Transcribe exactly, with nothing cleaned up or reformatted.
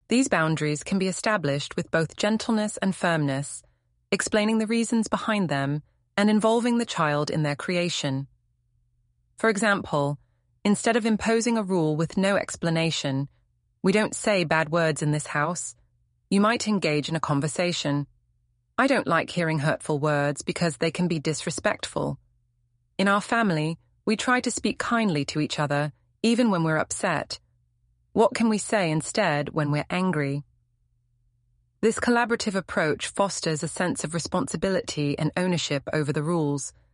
These boundaries can be established with both gentleness and firmness, explaining the reasons behind them and involving the child in their creation. For example, instead of imposing a rule with no explanation, "We don't say bad words in this house," you might engage in a conversation. "I don't like hearing hurtful words because they can be disrespectful. In our family, we try to speak kindly to each other, even when we're upset. What can we say instead when we're angry?" This collaborative approach fosters a sense of responsibility and ownership over the rules,